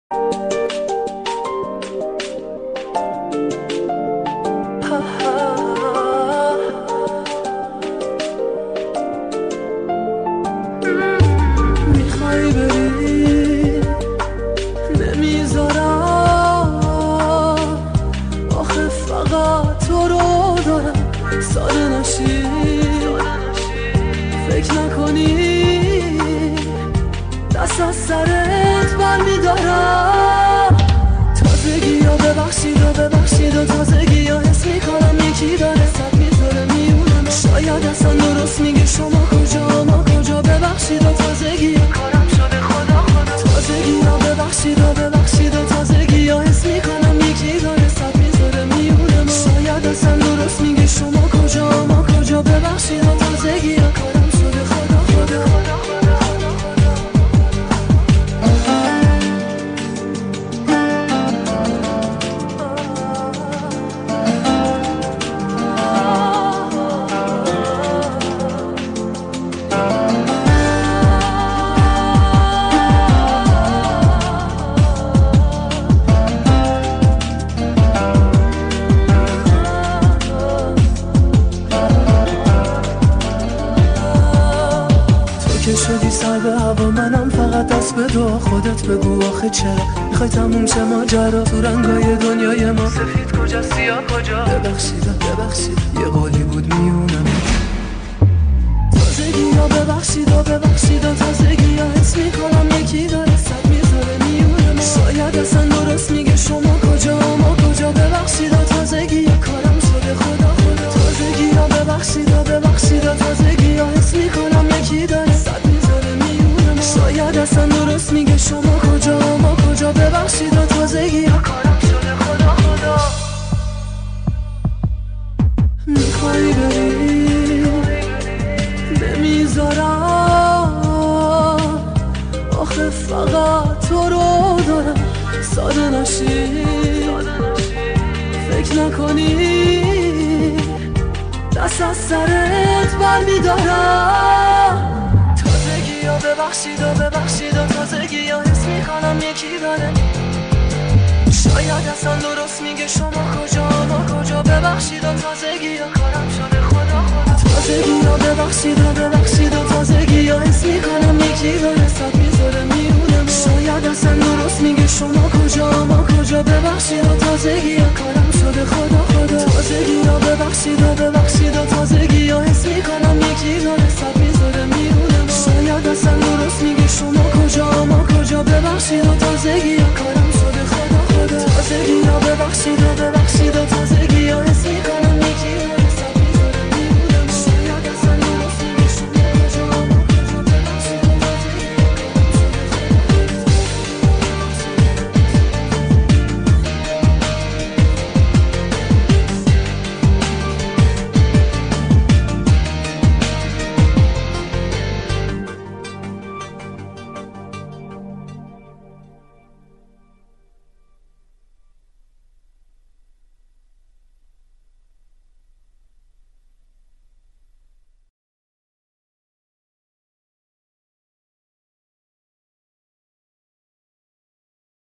میخوای بری نمیذارم، آخه فقط تو رو دارم. ساده نشی فکر نکنی دست از سرت برمیدارم. تازگی ها ببخشید و ببخشید و تازگی ها حس میکنم یکی داره صد میذاره میونم. شاید اصلا درست میگه شما کجا ما کجا. ببخشید و تازگی ها کارم شده خدا خدا. تازگی ها ببخشید و ببخشید و تازگی ها حس میکنم یکی داره صد میذاره میونم. شاید اصلا درست میگه شما کجا ما کجا. ببخشید و تازگی ها کارم شده خدا خدا خدا خدا. که شدی سر به هوا، منم فقط دست به دعا. خودت بگو آخه چرا میخوای تموم شه ماجرا؟ تو رنگای دنیای ما سفید کجا سیاه کجا. ببخشید یه قولی بود میونم. تازگی ها ببخشید و ببخشید و تازگی ها حس میکنم یکی داره صد میذاره میونم. شاید اصلا درست میگه شما کجا ما کجا. ببخشید و تازگی ها کارم شده خدا خدا. تازگی ها ببخشید و ببخشید و تازگی ها حس میکنم یکی داره صد میذاره میونم. شاید اصلا درست میگه شما کجا ما کجا. ببخشید و تازگی ها کارم شده خدا خدا. میخوای بری نمیذارم، آخه فقط تو رو دارم. ساده نشی فکر نکنی دست از سرت برمیدارم. تازگی ها ببخشید و ببخشید و تازگی ها حس میکنم یکی داره. شاید اصلا درست میگه شما کجا ما کجا. ببخشید و تازگی ها کارم شده خدا خدا. تازگی ها ببخشید و ببخشید و تازگی ها حس میکنم یکی داره صد میذاره میونم. شاید اصلا درست میگه شما کجا ما کجا. ببخشید و تازگی ها کارم شده خدا خدا. تازگی ها ببخشید و ببخشید و تازگی ها حس میکنم یکی داره صد میذاره میونم. شاید اصلا درست میگه شما کجا ما کجا. ببخشید و تازگی ها